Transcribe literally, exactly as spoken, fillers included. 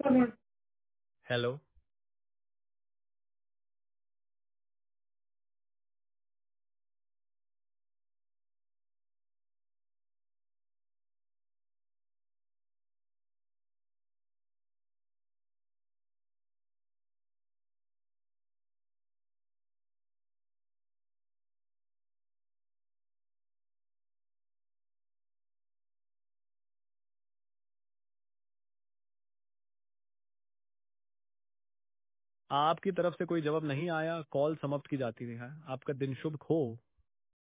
Hello. आपकी तरफ से कोई जवाब नहीं आया, कॉल समाप्त की जाती है। आपका दिन शुभ हो।